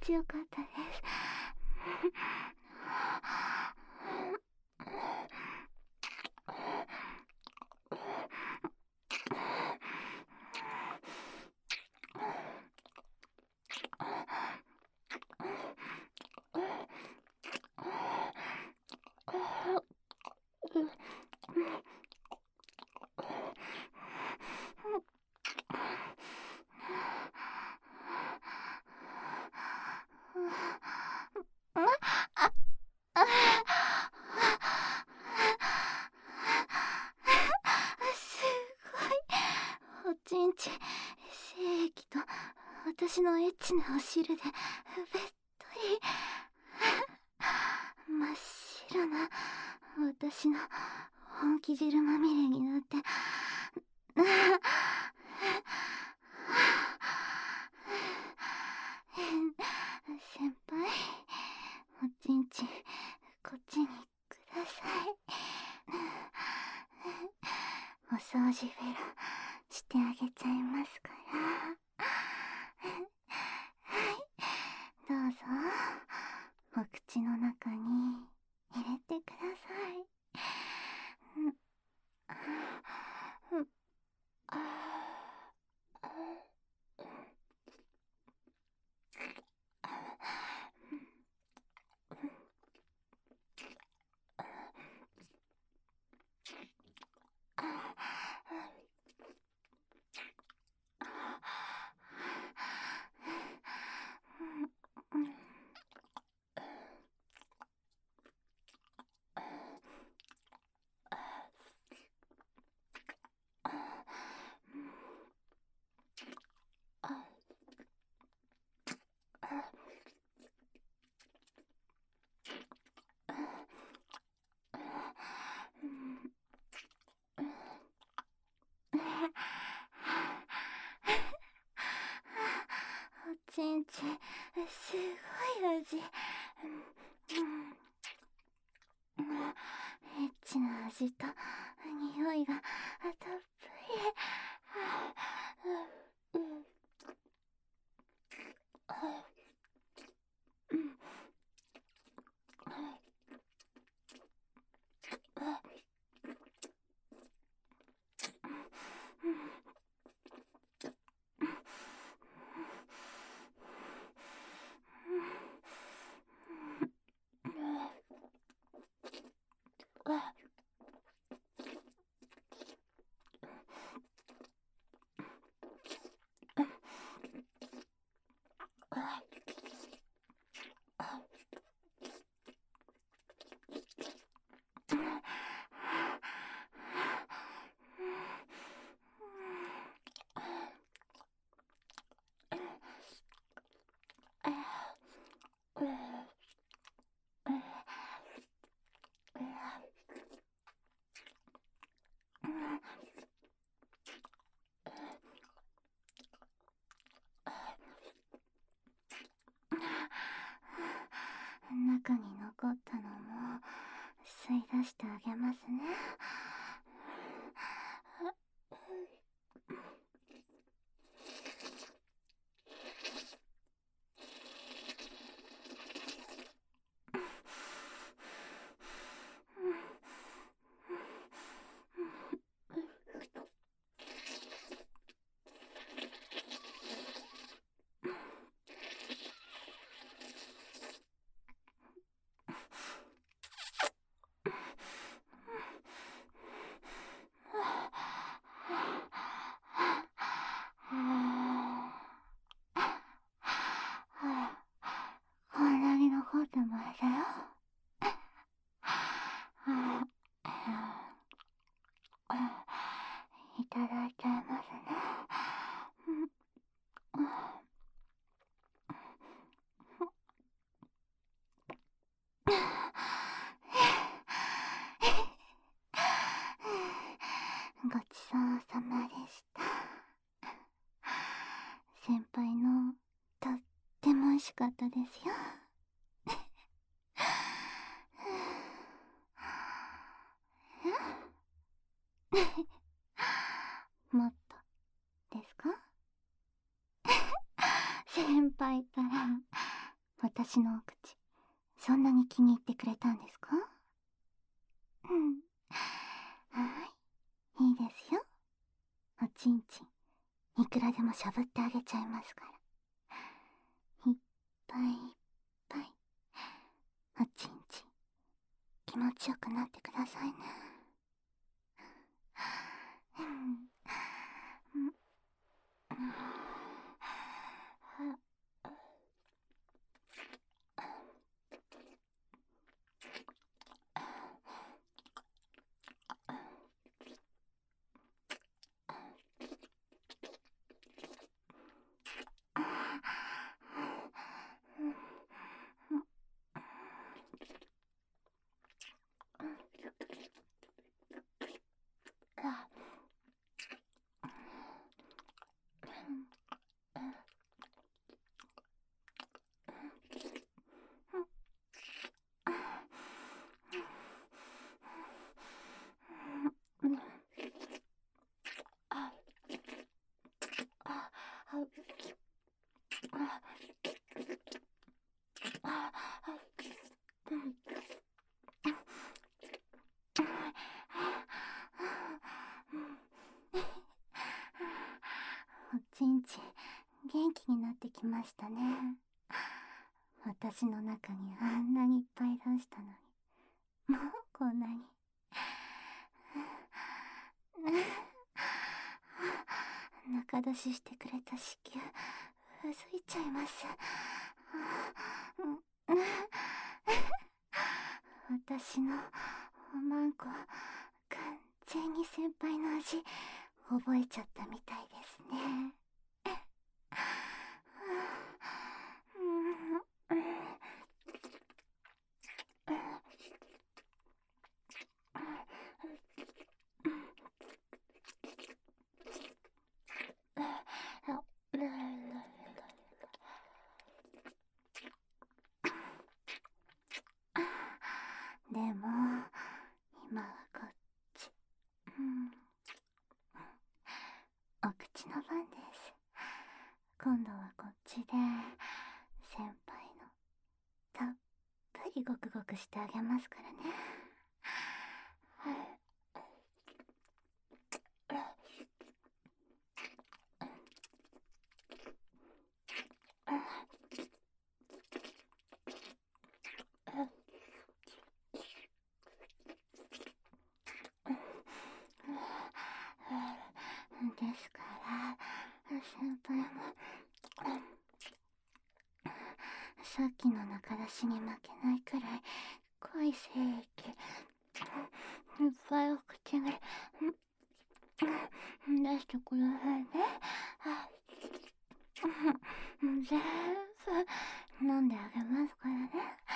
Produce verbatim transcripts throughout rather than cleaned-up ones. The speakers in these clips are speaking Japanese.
ちよかったです。すごい。おちんち精液と私のエッチなお汁でべっとり。真っ白な私の本気汁まみれになって、先輩、おちんちこっちにください。お掃除ベロしてあげちゃいますから。はい、どうぞお口の中に入れてください。おちんちすごい味。エッチな味と匂いがたっぷり。中に残ったのも吸い出してあげますね。こんなに残ってもあれだよ。いただいちゃいますね。ごちそうさまでした。先輩のとっても美味しかったですよ。もっとですか？先輩から私のお口そんなに気に入ってくれたんですか？うん。はい、いいですよ。おちんちんいくらでもしゃぶってあげちゃいますから。いっぱいいっぱいおちんちん気持ちよくなってくださいね。うんうんうんおちんちん元気になってきましたね。私の中にあんなにいっぱい出したのに、もうこんなに。中出ししてくれた子宮うずいちゃいます。私のおまんこ完全に先輩の味覚えちゃったみたいですね。でも今はこっち、うん、お口の番です。今度はこっちで先輩のたっぷりゴクゴクしてあげますからね。ですから先輩もさっきの中出しに負けないくらい濃い精液いっぱいお口に出してくださいね。全部飲んであげますからね。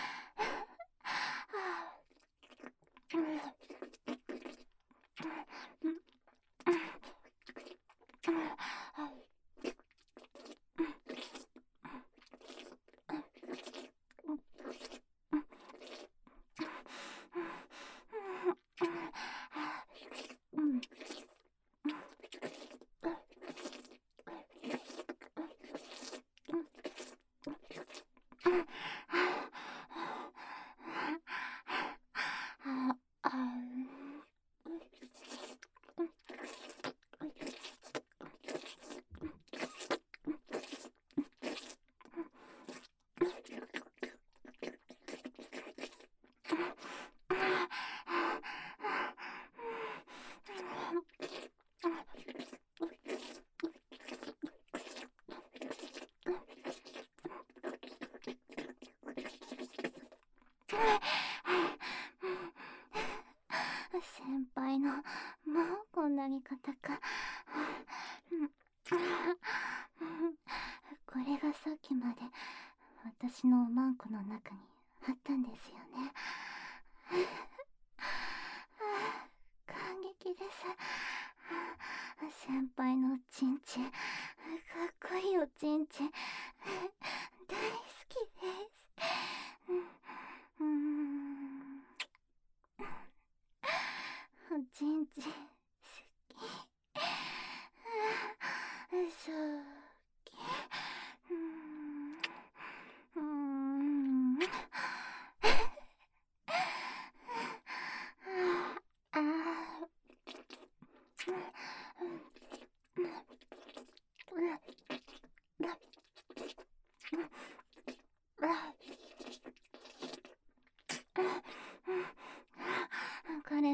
先輩のもうこんなに硬か。これがさっきまで私のおまんこの中にあったんですよね。感激です。先輩のおちんちん、かっこいいおちんちん、大好きです。うーん、おちんちん好き。そうき。うーん。うーん。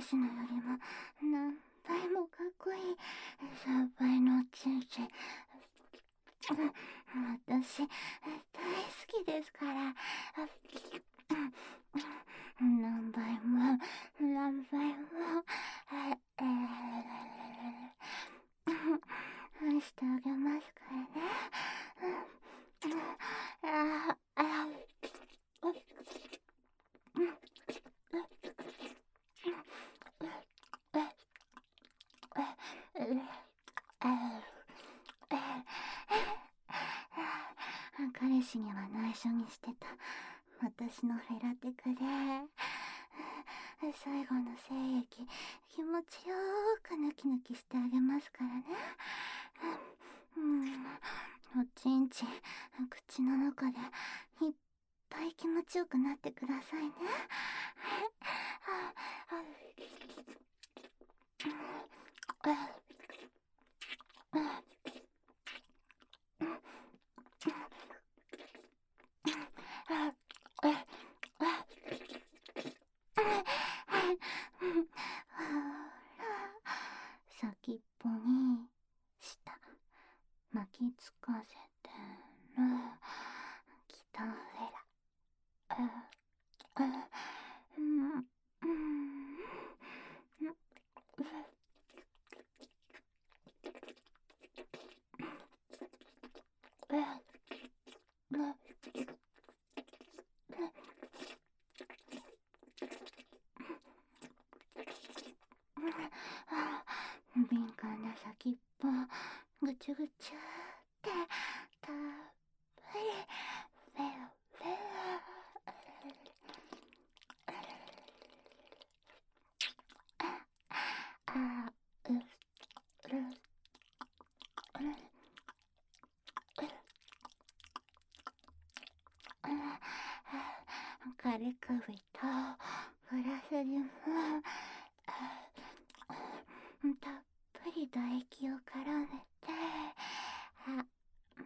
彼氏のよりも何倍もかっこいい先輩のおちんちん、私大好きですから。何倍も何倍も愛してあげますからね。彼氏には内緒にしてた私のフェラテクで、最後の精液気持ちよーくヌキヌキしてあげますからね。うん、おちんちん口の中でいっぱい気持ちよくなってくださいね。先っぽに舌巻きつかせてる北フェラ。うん敏感な先っぽぐちゅぐちゅってたっぷりフェラフェラ。あうう軽く首とグラスにもたっぷり唾液を絡めて、あ、うん、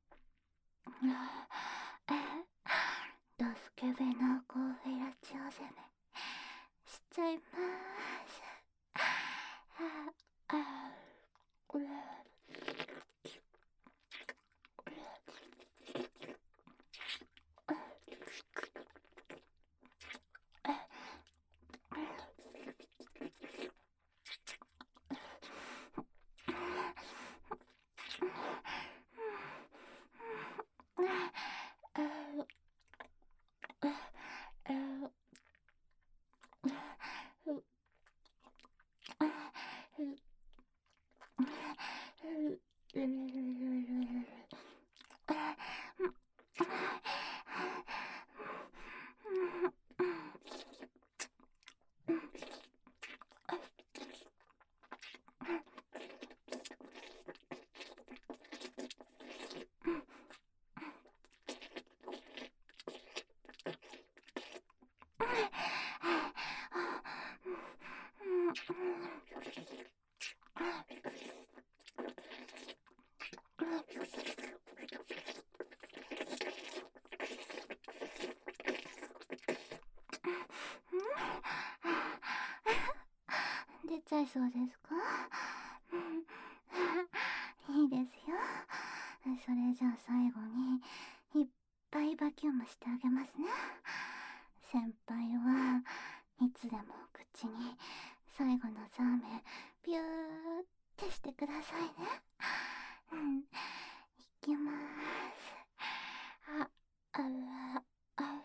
ドスケベ濃厚フェラチオ攻めしちゃいます。ああうら出ちゃいそうですか？いいですよ。それじゃあ最後にいっぱいバキュームしてあげますね。先輩はいつでも口に最後のザーメンビューってしてくださいね。うん、いきまーす。あ、あら、あ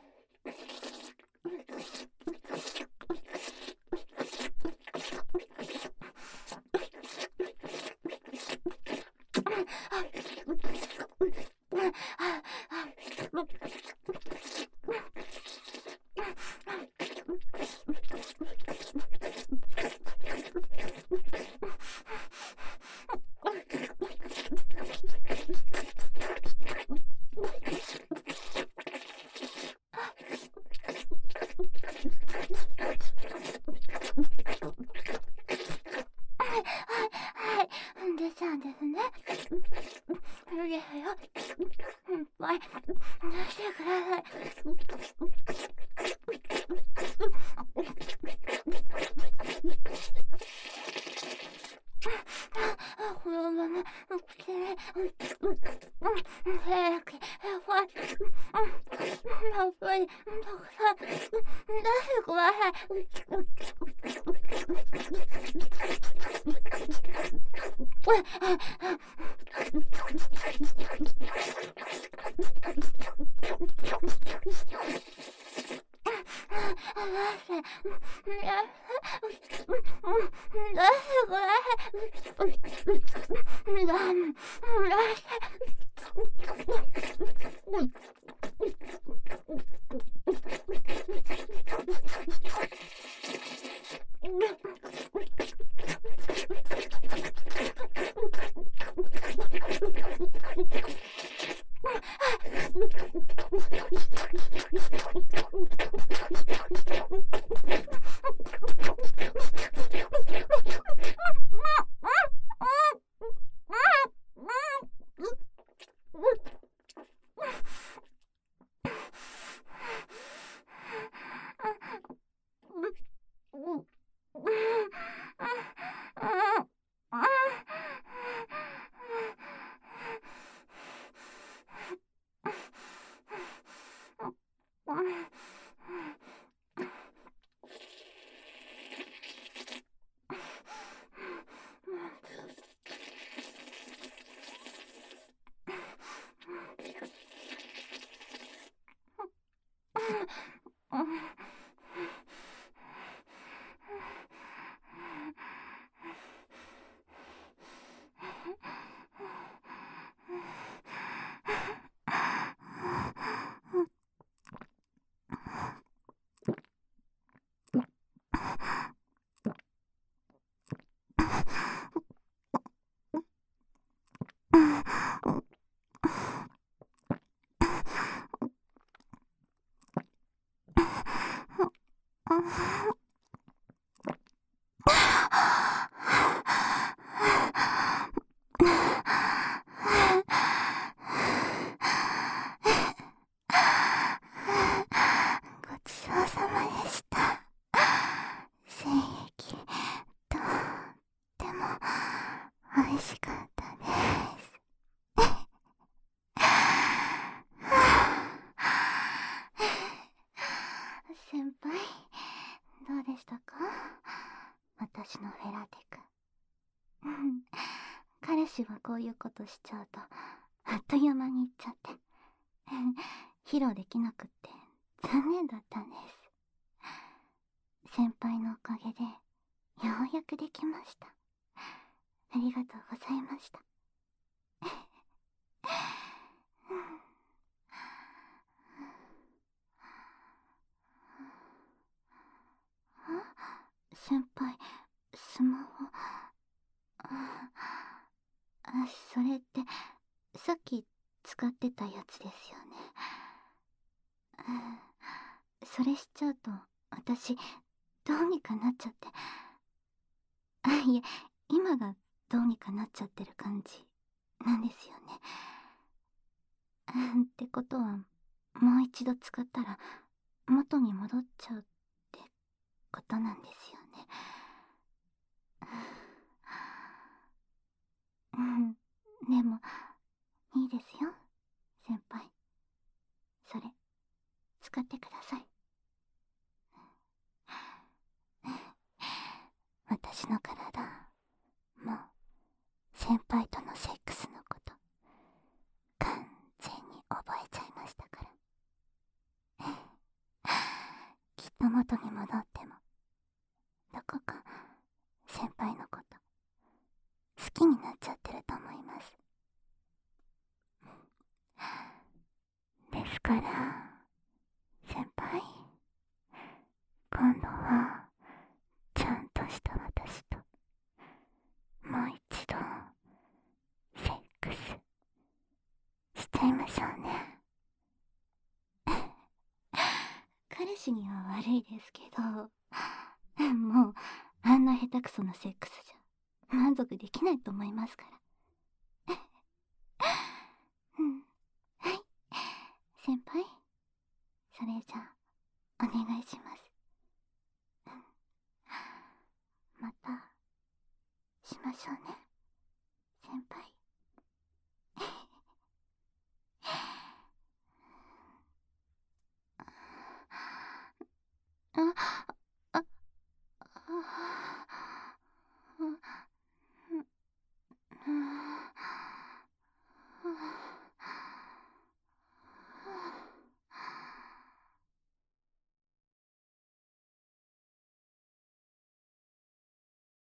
ちそうさまでした。精液、とっても美味しかったです。先輩、どうでしたか？私のフェラテク。彼氏はこういうことしちゃうとあっという間に行っちゃって披露できなくって残念だったんです。先輩のおかげでようやくできました。ありがとうございました。先輩、スマホ。あ、それってさっき使ってたやつですよね。それしちゃうと私どうにかなっちゃって。あ、いえ、今がどうにかなっちゃってる感じなんですよね。ってことはもう一度使ったら元に戻っちゃうってことなんですよね。うん、でもいいですよ、先輩。それ使ってください。私の体もう先輩とのセックスのこと完全に覚えちゃいましたから。きっと元に戻ってもどこか先輩のこと好きになっちゃってると思います。ですから先輩、今度はちゃんとした私ともう一度セックスしちゃいましょうね。彼氏には悪いですけど、もうあんな下手くそなセックスじゃ満足できないと思いますから。うん、はい、先輩、それじゃあお願いします。またしましょうね。